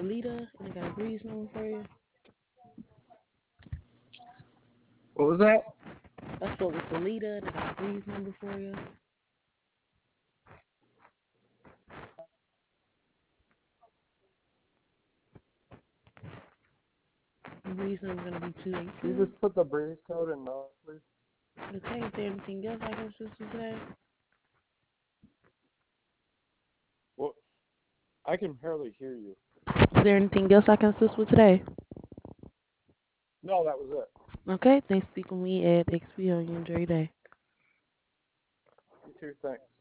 Salita, and I got a Breeze number for you. What was that? I spoke with Salita, and I got a Breeze number for you. The Breeze number gonna be You 282. just put the breeze code in now, please. Okay, is there anything else I can assist with today? Well, I can barely hear you. Is there anything else I can assist with today? No, that was it. Okay, thanks for speaking with me at XP on you. Enjoy your day. You too, thanks.